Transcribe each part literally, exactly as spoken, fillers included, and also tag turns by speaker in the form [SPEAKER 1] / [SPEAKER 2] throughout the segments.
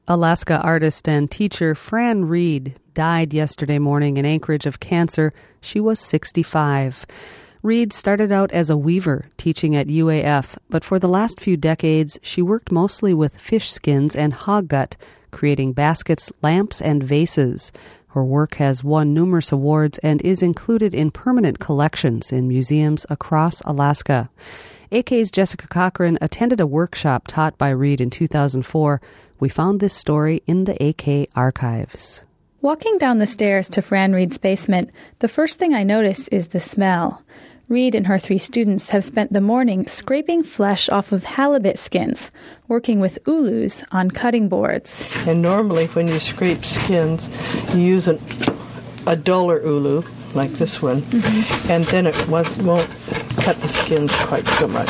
[SPEAKER 1] Alaska artist and teacher Fran Reed died yesterday morning in Anchorage of cancer. She was sixty-five. Reed started out as a weaver, teaching at U A F, but for the last few decades, she worked mostly with fish skins and hog gut, creating baskets, lamps, and vases. Her work has won numerous awards and is included in permanent collections in museums across Alaska. A K's Jessica Cochran attended a workshop taught by Reed in two thousand four. We found this story in the A K archives.
[SPEAKER 2] Walking down the stairs to Fran Reed's basement, the first thing I notice is the smell. Reed and her three students have spent the morning scraping flesh off of halibut skins, working with ulus on cutting boards.
[SPEAKER 3] And normally when you scrape skins, you use an, a duller ulu, like this one, mm-hmm. and then it won't, won't cut the skins quite so much.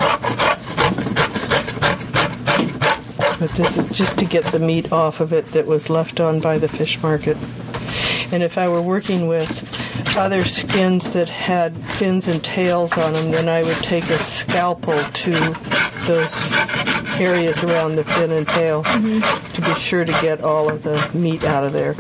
[SPEAKER 3] But this is just to get the meat off of it that was left on by the fish market. And if I were working with other skins that had fins and tails on them, then I would take a scalpel to those areas around the fin and tail mm-hmm. to be sure to get all of the meat out of there.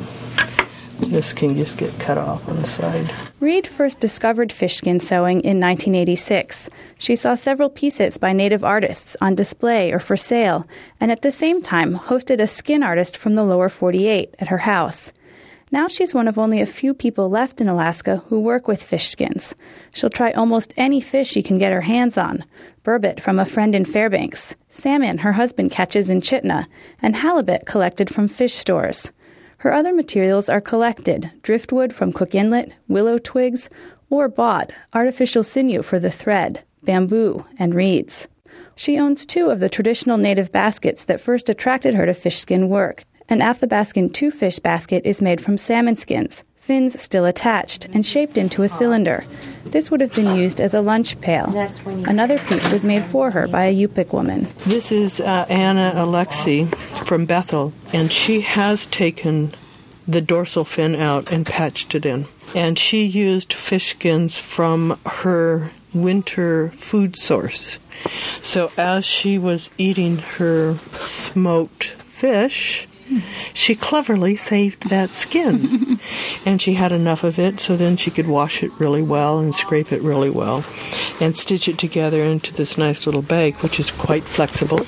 [SPEAKER 3] This can just get cut off on the side.
[SPEAKER 2] Reed first discovered fish skin sewing in nineteen eighty-six. She saw several pieces by native artists on display or for sale, and at the same time hosted a skin artist from the lower forty-eight at her house. Now she's one of only a few people left in Alaska who work with fish skins. She'll try almost any fish she can get her hands on. Burbot from a friend in Fairbanks, salmon her husband catches in Chitna, and halibut collected from fish stores. Her other materials are collected, driftwood from Cook Inlet, willow twigs, or bought, artificial sinew for the thread, bamboo, and reeds. She owns two of the traditional native baskets that first attracted her to fish skin work. An Athabascan two-fish basket is made from salmon skins, fins still attached, and shaped into a cylinder. This would have been used as a lunch pail. Another piece was made for her by a Yupik woman.
[SPEAKER 3] This is uh, Anna Alexi from Bethel, and she has taken the dorsal fin out and patched it in. And she used fish skins from her winter food source. So as she was eating her smoked fish, she cleverly saved that skin. And she had enough of it, so then she could wash it really well and scrape it really well and stitch it together into this nice little bag, which is quite flexible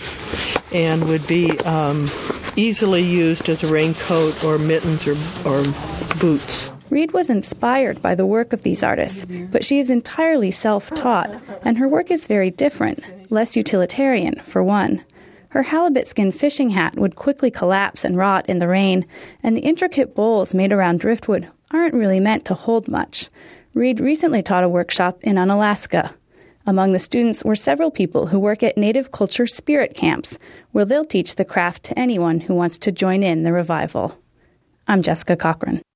[SPEAKER 3] and would be um, easily used as a raincoat or mittens or, or boots.
[SPEAKER 2] Reed was inspired by the work of these artists, but she is entirely self-taught, and her work is very different, less utilitarian, for one. Her halibut skin fishing hat would quickly collapse and rot in the rain, and the intricate bowls made around driftwood aren't really meant to hold much. Reed recently taught a workshop in Unalaska. Among the students were several people who work at Native Culture Spirit Camps, where they'll teach the craft to anyone who wants to join in the revival. I'm Jessica Cochran.